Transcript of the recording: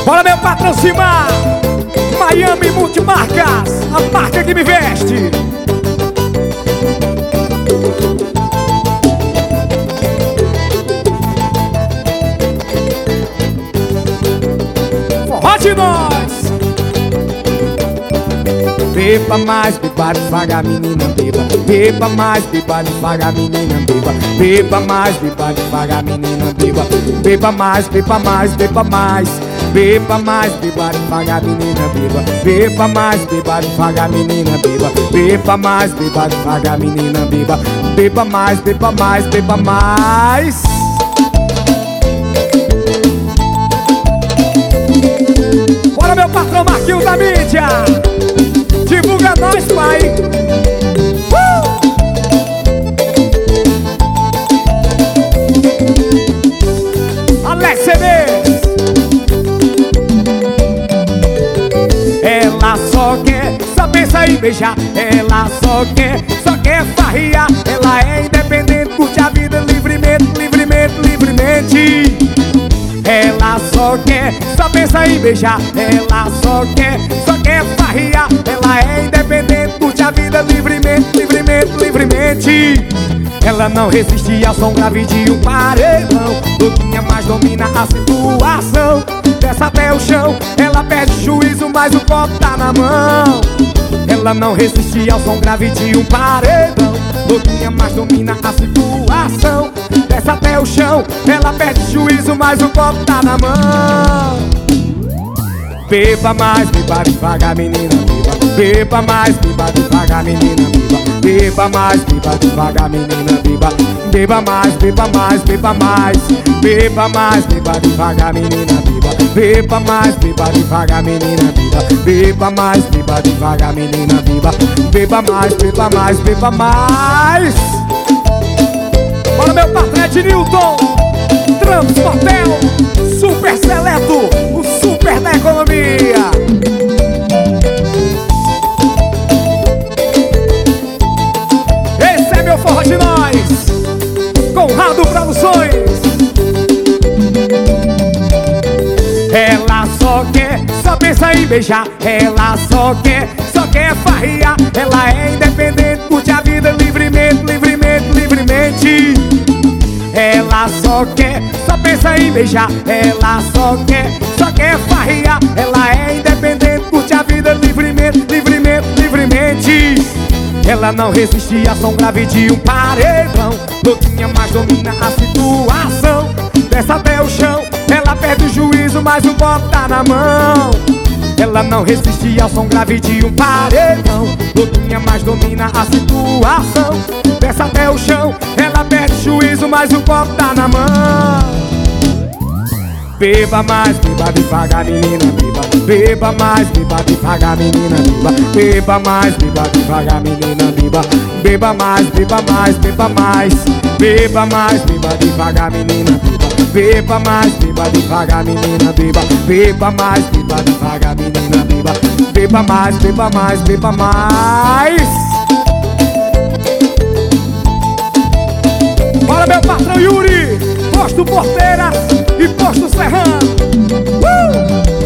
Bora, meu patrão Cimar, Miami Multimarcas, a marca que me veste. Forró de nós. Beba mais, beba devagar, menina, beba. Beba mais, beba devagar, menina, beba. Beba mais, beba devagar, menina, beba. Beba mais, beba mais, beba mais. Beba mais, beba devagar, menina, beba. Beba mais, beba devagar, menina, beba. Beba mais, beba devagar, menina, beba. Beba mais, beba mais, beba mais. Bora, meu patrão Marquinhos da mídia. Divulga nós, pai. Alex Cedes. Ela só quer, só pensa em beijar. Ela só quer farriar. Ela é independente, curte a vida livremente, livremente, livremente. Ela só quer, só pensa em beijar. Ela só quer farriar. Ela é independente, curte a vida livremente, livremente, livremente. Ela não resiste ao som grave de um paredão. Louquinha, mas domina a situação. Desce até o chão, ela perde o juízo, mas o copo tá na mão. Ela não resiste ao som grave de um paredão. Louquinha, mas domina a situação. Desce até o chão, ela perde o juízo, mas o copo tá na mão. Beba mais, beba devagar, menina, beba. Beba mais, beba devagar, menina, beba. Beba mais, beba devagar, menina, beba. Beba mais, beba mais, beba mais. Beba mais, beba devagar, menina, beba. Beba mais, beba devagar, menina, beba. Beba mais, beba devagar, menina, beba. Beba mais, beba mais, beba mais. Bora, meu patrão Ednilton. Transportel Super Seleto, o super da economia. Esse é meu forró de nós, Conrado Produções. Ela só pensa em beijar. Ela só quer farriar. Ela é independente, curte a vida livremente, livremente, livremente. Ela só pensa em beijar. Ela só quer farriar. Ela é independente, curte a vida livremente, livremente, livremente. Ela não resiste a som grave de um paredão. Louquinha, mas domina a situação. Desce até o chão, ela perde o juízo, mas o copo tá na mão. Ela não resiste ao som grave de um paredão. Louquinha, mas domina a situação. Desce até o chão, ela perde o juízo, mas o copo tá na mão. Beba mais, beba devagar, menina, beba. Beba mais, beba devagar, menina, beba. Beba mais, beba devagar, menina, beba. Beba mais, beba mais, beba mais. Beba mais, beba devagar, menina, beba. Beba mais, beba devagar, menina, beba. Beba mais, beba devagar, menina, beba. Beba mais, beba mais, beba mais. Bora, meu patrão Yuri, Posto Porteira e Posto Serrano.